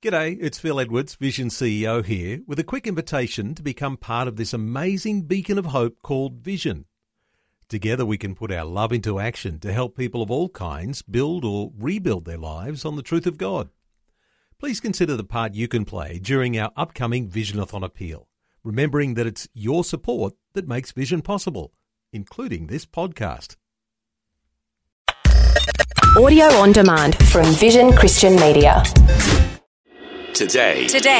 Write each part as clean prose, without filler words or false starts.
G'day, it's Phil Edwards, Vision CEO here, with a quick invitation to become part of this amazing beacon of hope called Vision. Together we can put our love into action to help people of all kinds build or rebuild their lives on the truth of God. Please consider the part you can play during our upcoming Visionathon appeal, remembering that it's your support that makes Vision possible, including this podcast. Audio on demand from Vision Christian Media. Today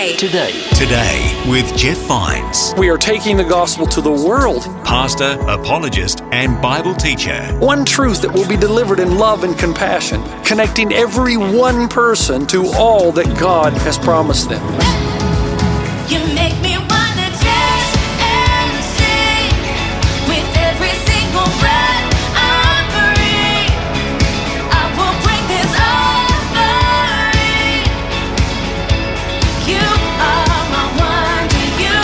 with Jeff Vines, We are taking the gospel to the world. pastor, apologist, and Bible teacher. One truth that will be delivered in love and compassion, connecting every one person to all that God has promised them. You make me wanna dance and sing with every single breath I breathe. I will bring this offering. You are my wonder. You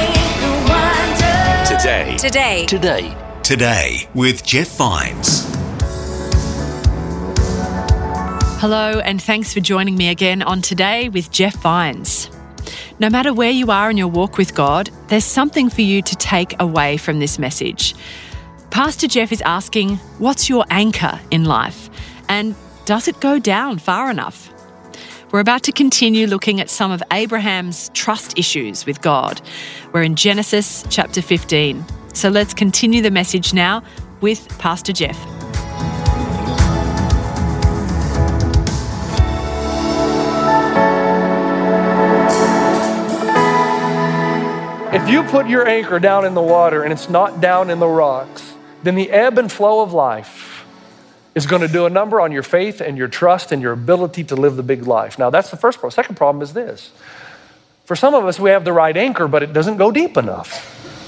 bring the wonder. Today with Jeff Vines. Hello, and thanks for joining me again on Today with Jeff Vines. No matter where you are in your walk with God, there's something for you to take away from this message. Pastor Jeff is asking, what's your anchor in life? And does it go down far enough? We're about to continue looking at some of Abraham's trust issues with God. We're in Genesis chapter 15. So let's continue the message now with Pastor Jeff. If you put your anchor down in the water and it's not down in the rocks, then the ebb and flow of life is going to do a number on your faith and your trust and your ability to live the big life. Now, that's the first problem. Second problem is this. For some of us, we have the right anchor, but it doesn't go deep enough.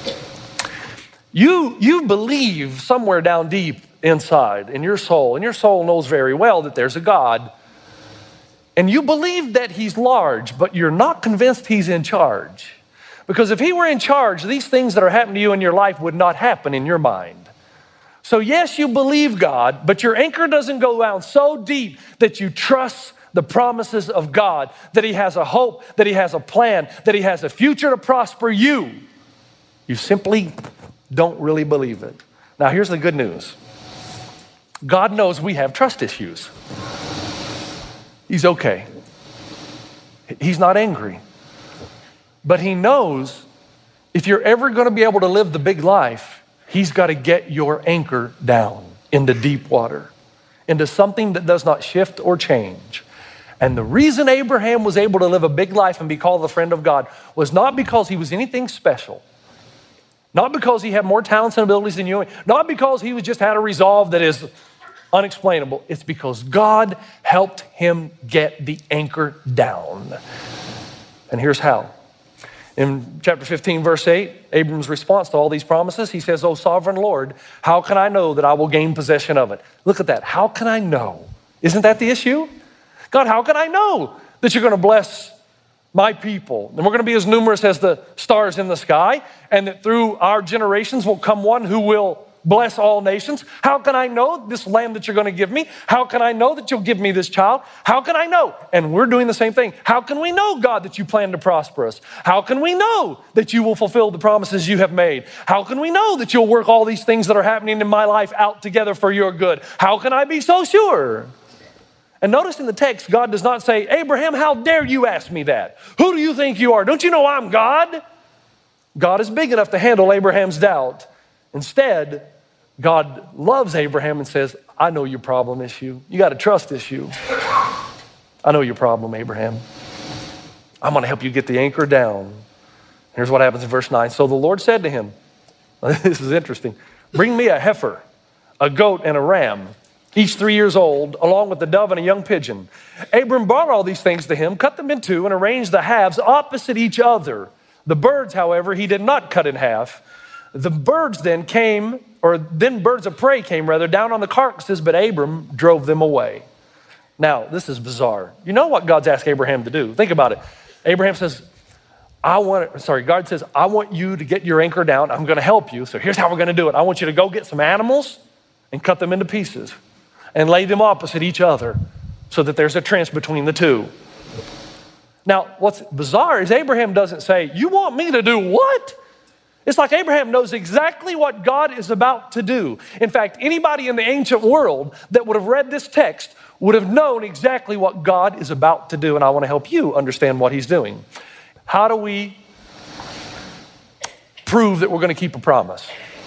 You believe somewhere down deep inside in your soul, and your soul knows very well that there's a God, and you believe that he's large, but you're not convinced he's in charge. Because if he were in charge, these things that are happening to you in your life would not happen in your mind. So yes, you believe God, but your anchor doesn't go down so deep that you trust the promises of God, that he has a hope, that he has a plan, that he has a future to prosper you. You simply don't really believe it. Now here's the good news. God knows we have trust issues. He's okay. He's not angry. But he knows if you're ever going to be able to live the big life, he's got to get your anchor down into deep water, into something that does not shift or change. And the reason Abraham was able to live a big life and be called the friend of God was not because he was anything special, not because he had more talents and abilities than you, not because he just had a resolve that is unexplainable. It's because God helped him get the anchor down. And here's how. In chapter 15, verse 8, Abram's response to all these promises, he says, "O sovereign Lord, how can I know that I will gain possession of it?" Look at that. How can I know? Isn't that the issue? God, how can I know that you're going to bless my people, and we're going to be as numerous as the stars in the sky, and that through our generations will come one who will bless all nations? How can I know this land that you're going to give me? How can I know that you'll give me this child? How can I know? And we're doing the same thing. How can we know, God, that you plan to prosper us? How can we know that you will fulfill the promises you have made? How can we know that you'll work all these things that are happening in my life out together for your good? How can I be so sure? And notice in the text, God does not say, "Abraham, how dare you ask me that? Who do you think you are? Don't you know I'm God?" God is big enough to handle Abraham's doubt. Instead, God loves Abraham and says, "I know your problem issue. You got a trust issue. I know your problem, Abraham. I'm going to help you get the anchor down." Here's what happens in verse 9. So the Lord said to him, this is interesting, "Bring me a heifer, a goat, and a ram, each 3 years old, along with a dove and a young pigeon." Abram brought all these things to him, cut them in two, and arranged the halves opposite each other. The birds, however, he did not cut in half. The birds then birds of prey came down on the carcasses, but Abram drove them away. Now, this is bizarre. You know what God's asked Abraham to do? Think about it. Abraham says, God says, "I want you to get your anchor down. I'm going to help you. So here's how we're going to do it. I want you to go get some animals and cut them into pieces and lay them opposite each other so that there's a trench between the two. Now, what's bizarre is Abraham doesn't say, you want me to do what? It's like Abraham knows exactly what God is about to do. In fact, anybody in the ancient world that would have read this text would have known exactly what God is about to do, and I want to help you understand what he's doing. How do we prove that we're going to keep a promise?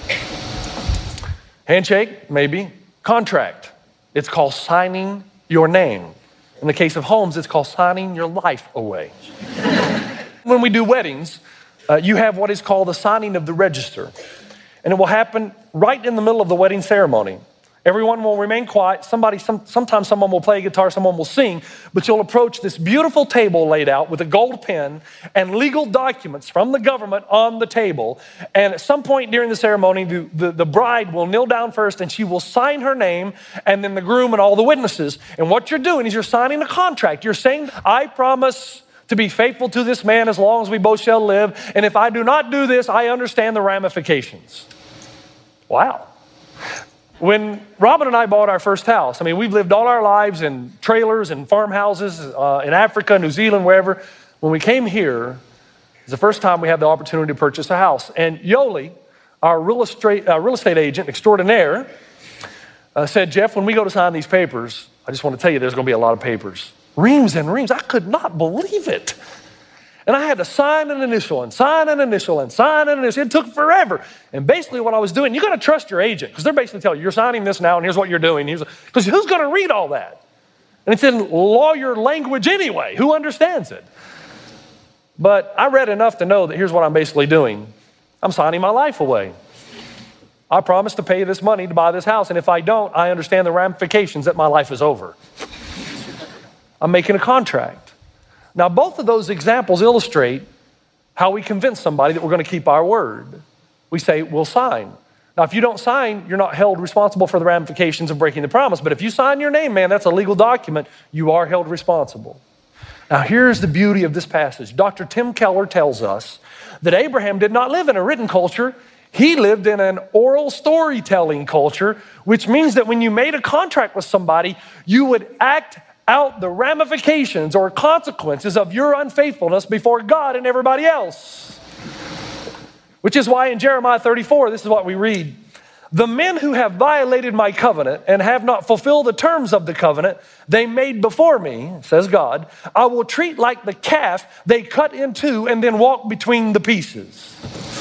Handshake, maybe. Contract. It's called signing your name. In the case of homes, it's called signing your life away. When we do weddings, you have what is called the signing of the register. And it will happen right in the middle of the wedding ceremony. Everyone will remain quiet. Sometimes someone will play guitar, someone will sing, but you'll approach this beautiful table laid out with a gold pen and legal documents from the government on the table. And at some point during the ceremony, the bride will kneel down first and she will sign her name, and then the groom and all the witnesses. And what you're doing is you're signing a contract. You're saying, I promise to be faithful to this man as long as we both shall live. And if I do not do this, I understand the ramifications. Wow. When Robin and I bought our first house, we've lived all our lives in trailers and farmhouses in Africa, New Zealand, wherever. When we came here, it was the first time we had the opportunity to purchase a house. And Yoli, our real estate agent extraordinaire, said, Jeff, when we go to sign these papers, I just want to tell you there's going to be a lot of papers. Reams and reams. I could not believe it. And I had to sign an initial and sign an initial and sign an initial. It took forever. And basically what I was doing, you got to trust your agent, because they're basically telling you, you're signing this now and here's what you're doing. Because who's going to read all that? And it's in lawyer language anyway. Who understands it? But I read enough to know that here's what I'm basically doing. I'm signing my life away. I promise to pay you this money to buy this house. And if I don't, I understand the ramifications that my life is over. I'm making a contract. Now, both of those examples illustrate how we convince somebody that we're going to keep our word. We say, we'll sign. Now, if you don't sign, you're not held responsible for the ramifications of breaking the promise. But if you sign your name, man, that's a legal document. You are held responsible. Now, here's the beauty of this passage. Dr. Tim Keller tells us that Abraham did not live in a written culture. He lived in an oral storytelling culture, which means that when you made a contract with somebody, you would act out the ramifications or consequences of your unfaithfulness before God and everybody else. Which is why in Jeremiah 34, this is what we read. The men who have violated my covenant and have not fulfilled the terms of the covenant they made before me, says God, I will treat like the calf they cut in two and then walk between the pieces.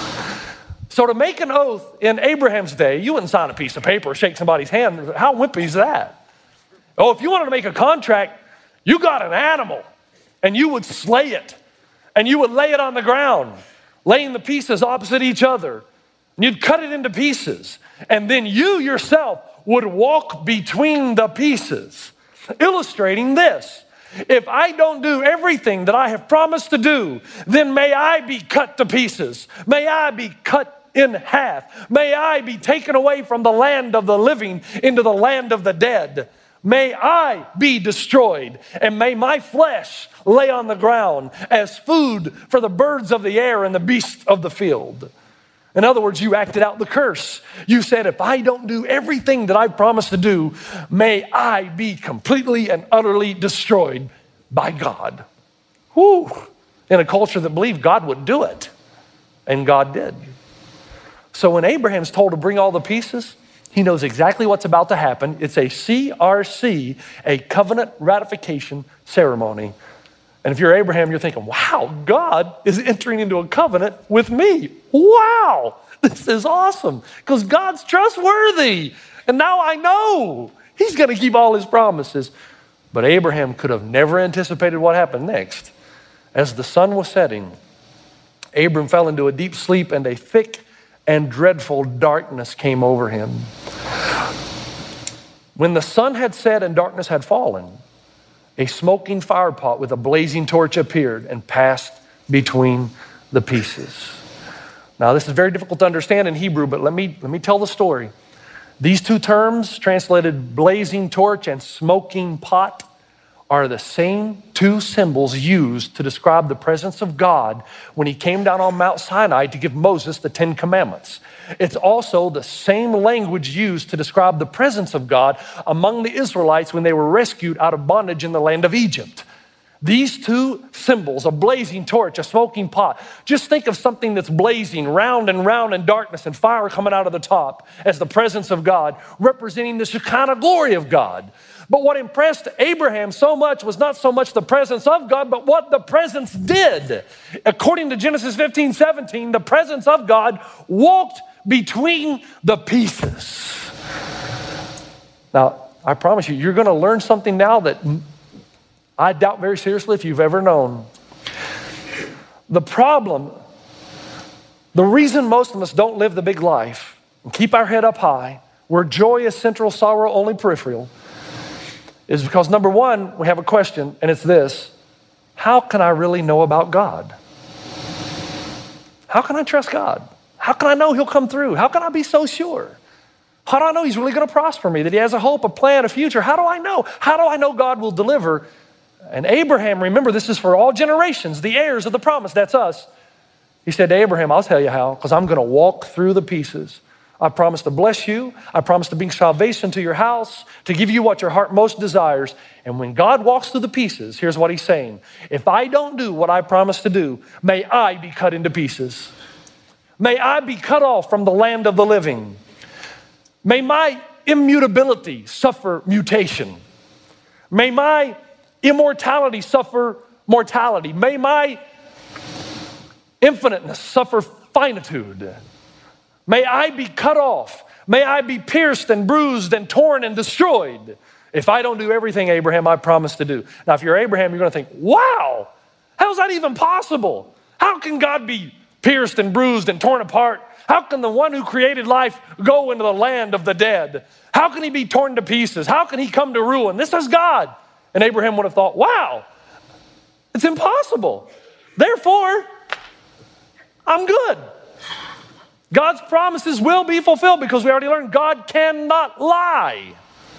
So to make an oath in Abraham's day, you wouldn't sign a piece of paper or shake somebody's hand. How wimpy is that? Oh, if you wanted to make a contract, you got an animal and you would slay it and you would lay it on the ground, laying the pieces opposite each other. And you'd cut it into pieces. And then you yourself would walk between the pieces, illustrating this. If I don't do everything that I have promised to do, then may I be cut to pieces. May I be cut in half. May I be taken away from the land of the living into the land of the dead. May I be destroyed, and may my flesh lay on the ground as food for the birds of the air and the beasts of the field. In other words, you acted out the curse. You said, if I don't do everything that I promised to do, may I be completely and utterly destroyed by God. Whew. In a culture that believed God would do it, and God did. So when Abraham's told to bring all the pieces, he knows exactly what's about to happen. It's a CRC, a covenant ratification ceremony. And if you're Abraham, you're thinking, wow, God is entering into a covenant with me. Wow, this is awesome because God's trustworthy. And now I know he's going to keep all his promises. But Abraham could have never anticipated what happened next. As the sun was setting, Abram fell into a deep sleep, and a thick and dreadful darkness came over him. When the sun had set and darkness had fallen, a smoking fire pot with a blazing torch appeared and passed between the pieces. Now, this is very difficult to understand in Hebrew, but let me tell the story. These two terms, translated blazing torch and smoking pot, are the same two symbols used to describe the presence of God when he came down on Mount Sinai to give Moses the 10 Commandments. It's also the same language used to describe the presence of God among the Israelites when they were rescued out of bondage in the land of Egypt. These two symbols, a blazing torch, a smoking pot. Just think of something that's blazing round and round in darkness and fire coming out of the top as the presence of God, representing the Shekinah glory of God. But what impressed Abraham so much was not so much the presence of God, but what the presence did. According to Genesis 15:17, the presence of God walked between the pieces. Now, I promise you, you're going to learn something now that I doubt very seriously if you've ever known. The problem, the reason most of us don't live the big life and keep our head up high, where joy is central, sorrow only peripheral, is because number one, we have a question, and it's this: how can I really know about God? How can I trust God? How can I know He'll come through? How can I be so sure? How do I know He's really going to prosper me, that He has a hope, a plan, a future? How do I know? How do I know God will deliver? And Abraham, remember, this is for all generations, the heirs of the promise, that's us. He said to Abraham, I'll tell you how, because I'm going to walk through the pieces. I promise to bless you. I promise to bring salvation to your house, to give you what your heart most desires. And when God walks through the pieces, here's what He's saying: if I don't do what I promise to do, may I be cut into pieces. May I be cut off from the land of the living. May my immutability suffer mutation. May my immortality suffer mortality. May my infiniteness suffer finitude. May I be cut off. May I be pierced and bruised and torn and destroyed if I don't do everything, Abraham, I promised to do. Now, if you're Abraham, you're going to think, wow, how is that even possible? How can God be pierced and bruised and torn apart? How can the one who created life go into the land of the dead? How can He be torn to pieces? How can He come to ruin? This is God. And Abraham would have thought, wow, it's impossible. Therefore, I'm good. God's promises will be fulfilled because we already learned God cannot lie.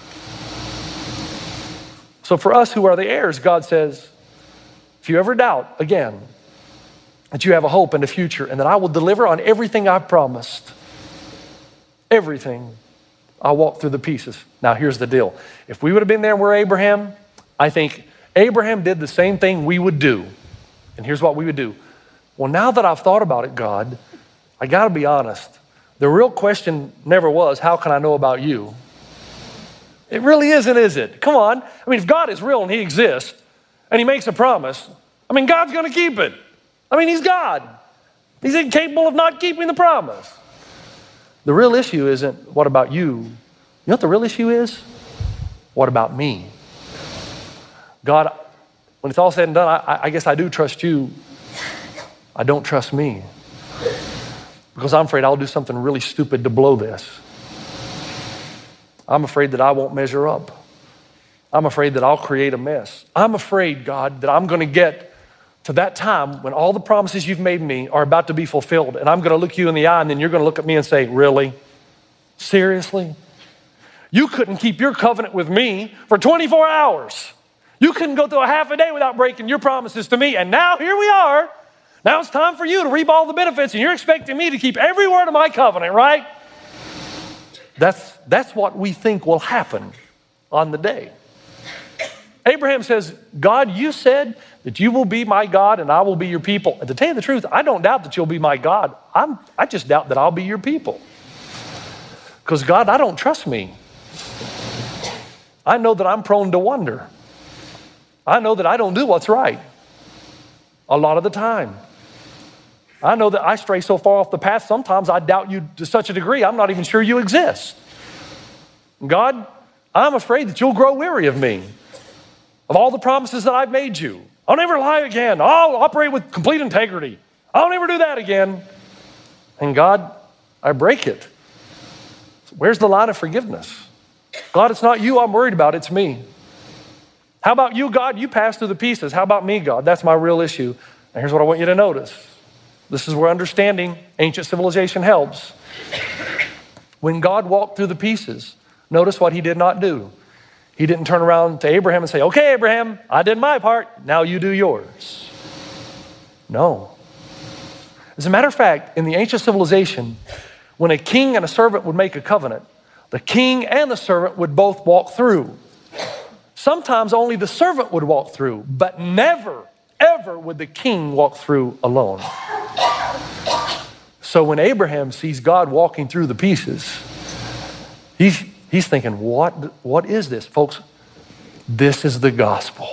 So for us who are the heirs, God says, if you ever doubt, again, that you have a hope and a future and that I will deliver on everything I've promised, everything, I'll walk through the pieces. Now here's the deal. If we would have been there and we're Abraham, I think Abraham did the same thing we would do. And here's what we would do. Well, now that I've thought about it, God, I got to be honest. The real question never was, how can I know about you? It really isn't, is it? Come on. I mean, if God is real and He exists and He makes a promise, I mean, God's going to keep it. I mean, He's God. He's incapable of not keeping the promise. The real issue isn't, what about you? You know what the real issue is? What about me? God, when it's all said and done, I guess I do trust you. I don't trust me. Because I'm afraid I'll do something really stupid to blow this. I'm afraid that I won't measure up. I'm afraid that I'll create a mess. I'm afraid, God, that I'm going to get to that time when all the promises you've made me are about to be fulfilled, and I'm going to look you in the eye, and then you're going to look at me and say, really? Seriously? You couldn't keep your covenant with me for 24 hours. You couldn't go through a half a day without breaking your promises to me, and now here we are. Now it's time for you to reap all the benefits, and you're expecting me to keep every word of my covenant, right? That's what we think will happen on the day. Abraham says, God, you said that you will be my God and I will be your people. And to tell you the truth, I don't doubt that you'll be my God. I just doubt that I'll be your people. Because God, I don't trust me. I know that I'm prone to wonder. I know that I don't do what's right a lot of the time. I know that I stray so far off the path, sometimes I doubt you to such a degree, I'm not even sure you exist. God, I'm afraid that you'll grow weary of me, of all the promises that I've made you. I'll never lie again. I'll operate with complete integrity. I'll never do that again. And God, I break it. Where's the line of forgiveness? God, it's not you I'm worried about, it's me. How about you, God? You pass through the pieces. How about me, God? That's my real issue. And here's what I want you to notice. This is where understanding ancient civilization helps. When God walked through the pieces, notice what He did not do. He didn't turn around to Abraham and say, okay, Abraham, I did my part. Now you do yours. No. As a matter of fact, in the ancient civilization, when a king and a servant would make a covenant, the king and the servant would both walk through. Sometimes only the servant would walk through, but never, ever would the king walk through alone. So when Abraham sees God walking through the pieces, he's thinking, what is this? Folks, this is the gospel.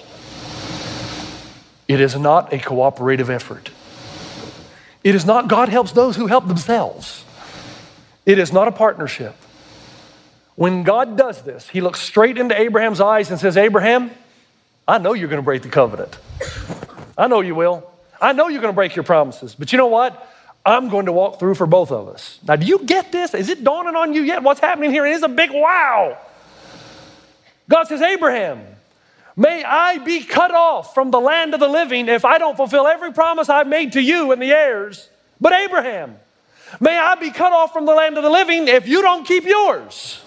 It is not a cooperative effort. It is not God helps those who help themselves. It is not a partnership. When God does this, he looks straight into Abraham's eyes and says, Abraham, I know you're going to break the covenant. I know you will. I know you're going to break your promises. But you know what? I'm going to walk through for both of us. Now, do you get this? Is it dawning on you yet? What's happening here? It is a big wow. God says, Abraham, may I be cut off from the land of the living if I don't fulfill every promise I've made to you and the heirs. But Abraham, may I be cut off from the land of the living if you don't keep yours.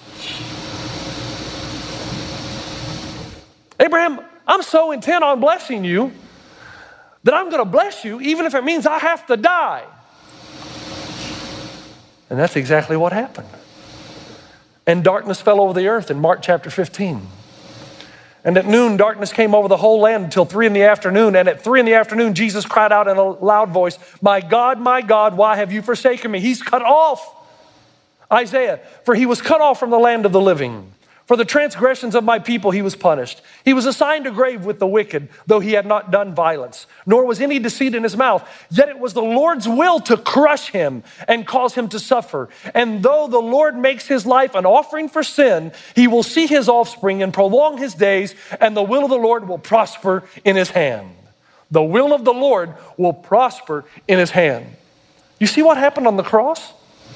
Abraham, I'm so intent on blessing you that I'm going to bless you even if it means I have to die. And that's exactly what happened. And darkness fell over the earth in Mark chapter 15. And at noon, darkness came over the whole land until 3 p.m. And at 3 p.m, Jesus cried out in a loud voice, my God, why have you forsaken me? He's cut off. Isaiah, for he was cut off from the land of the living. For the transgressions of my people he was punished. He was assigned a grave with the wicked, though he had not done violence, nor was any deceit in his mouth. Yet it was the Lord's will to crush him and cause him to suffer. And though the Lord makes his life an offering for sin, he will see his offspring and prolong his days, and the will of the Lord will prosper in his hand. The will of the Lord will prosper in his hand. You see what happened on the cross?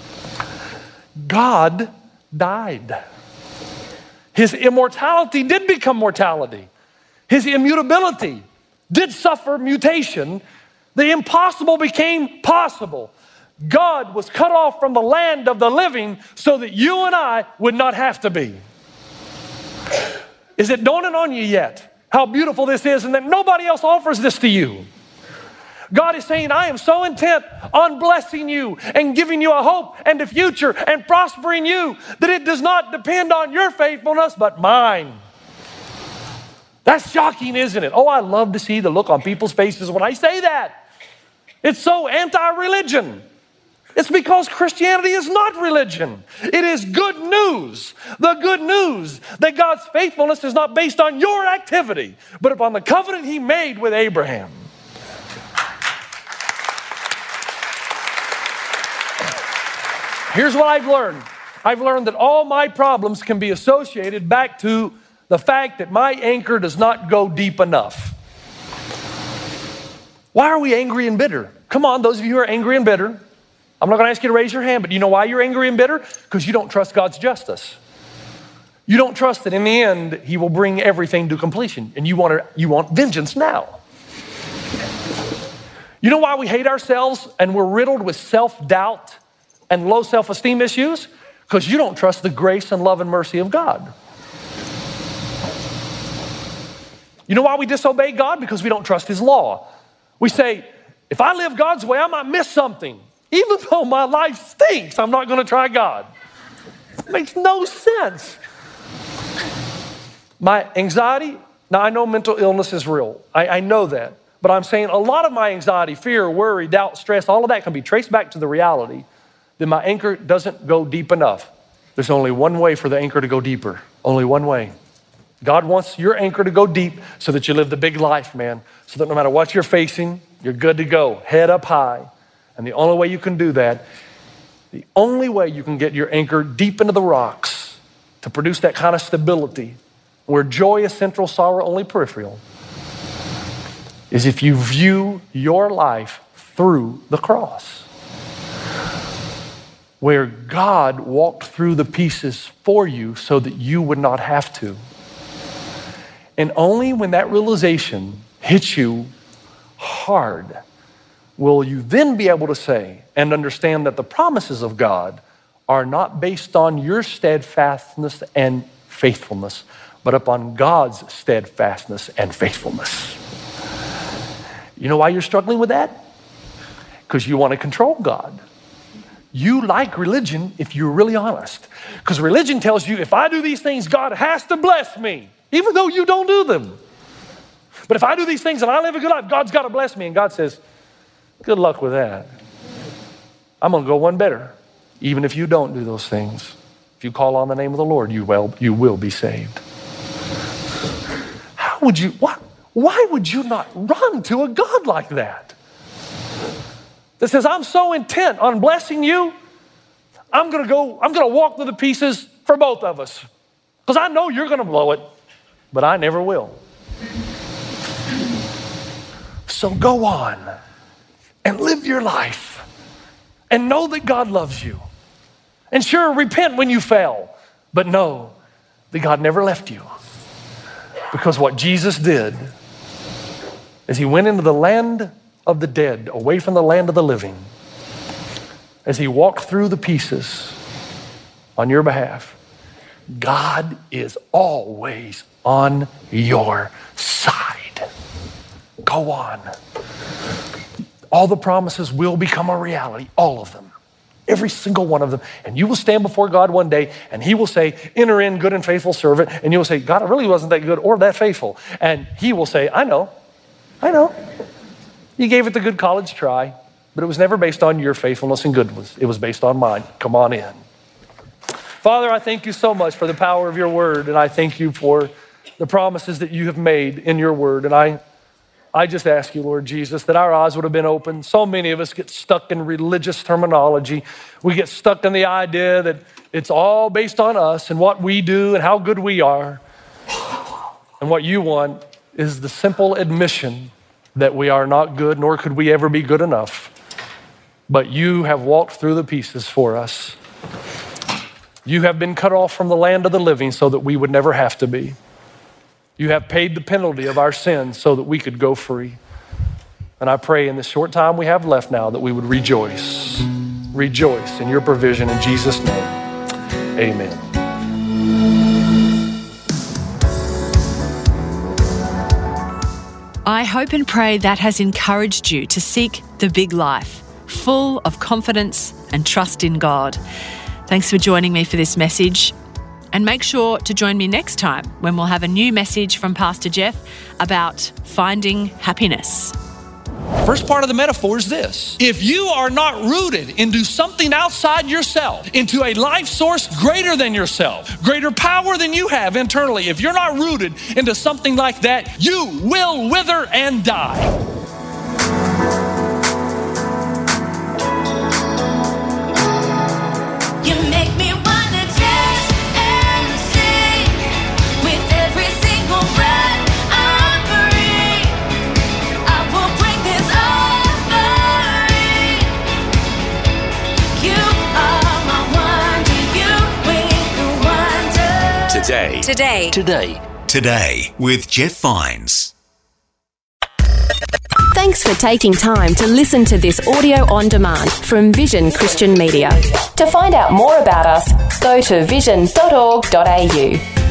God died. His immortality did become mortality. His immutability did suffer mutation. The impossible became possible. God was cut off from the land of the living so that you and I would not have to be. Is it dawning on you yet how beautiful this is and that nobody else offers this to you? God is saying, I am so intent on blessing you and giving you a hope and a future and prospering you that it does not depend on your faithfulness, but mine. That's shocking, isn't it? Oh, I love to see the look on people's faces when I say that. It's so anti-religion. It's because Christianity is not religion. It is good news. The good news that God's faithfulness is not based on your activity, but upon the covenant he made with Abraham. Here's what I've learned. I've learned that all my problems can be associated back to the fact that my anchor does not go deep enough. Why are we angry and bitter? Come on, those of you who are angry and bitter, I'm not going to ask you to raise your hand, but you know why you're angry and bitter? Because you don't trust God's justice. You don't trust that in the end, he will bring everything to completion, and you want vengeance now. You know why we hate ourselves and we're riddled with self-doubt and low self-esteem issues? Because you don't trust the grace and love and mercy of God. You know why we disobey God? Because we don't trust his law. We say, if I live God's way, I might miss something. Even though my life stinks, I'm not going to try God. It makes no sense. My anxiety, now I know mental illness is real. I know that. But I'm saying a lot of my anxiety, fear, worry, doubt, stress, all of that can be traced back to the reality that my anchor doesn't go deep enough. There's only one way for the anchor to go deeper. Only one way. God wants your anchor to go deep so that you live the big life, man. So that no matter what you're facing, you're good to go, head up high. And the only way you can do that, the only way you can get your anchor deep into the rocks to produce that kind of stability where joy is central, sorrow only peripheral, is if you view your life through the cross, where God walked through the pieces for you so that you would not have to. And only when that realization hits you hard will you then be able to say and understand that the promises of God are not based on your steadfastness and faithfulness, but upon God's steadfastness and faithfulness. You know why you're struggling with that? Because you want to control God. You like religion if you're really honest. Because religion tells you if I do these things, God has to bless me. even though you don't do them. But if I do these things and I live a good life, God's got to bless me. And God says, good luck with that. I'm going to go one better. Even if you don't do those things, if you call on the name of the Lord, you will be saved. Why would you not run to a God like that? That says, I'm so intent on blessing you, I'm going to walk through the pieces for both of us. Because I know you're going to blow it, but I never will. So go on and live your life and know that God loves you. And sure, repent when you fail, but know that God never left you. Because what Jesus did is he went into the land of the dead, away from the land of the living, as he walked through the pieces on your behalf. God is always on your side. Go on. All the promises will become a reality, all of them. Every single one of them. And you will stand before God one day and he will say, enter in, good and faithful servant. And you will say, God, I really wasn't that good or that faithful. And he will say, I know. You gave it the good college try, but it was never based on your faithfulness and goodness. It was based on mine. Come on in. Father, I thank you so much for the power of your word. And I thank you for the promises that you have made in your word. And I just ask you, Lord Jesus, that our eyes would have been open. So many of us get stuck in religious terminology. We get stuck in the idea that it's all based on us and what we do and how good we are. And what you want is the simple admission that we are not good, nor could we ever be good enough. But you have walked through the pieces for us. You have been cut off from the land of the living so that we would never have to be. You have paid the penalty of our sins so that we could go free. And I pray in this short time we have left now that we would rejoice. Rejoice in your provision in Jesus' name. Amen. I hope and pray that has encouraged you to seek the big life, full of confidence and trust in God. Thanks for joining me for this message. And make sure to join me next time when we'll have a new message from Pastor Jeff about finding happiness. First part of the metaphor is this. If you are not rooted into something outside yourself, into a life source greater than yourself, greater power than you have internally, if you're not rooted into something like that, you will wither and die. You make me wanna dance and sing with every single breath I breathe. I will bring this offering. You are my wonder, you with the wonder. Today with Jeff Vines. Thanks for taking time to listen to this audio on demand from Vision Christian Media. To find out more about us, go to vision.org.au.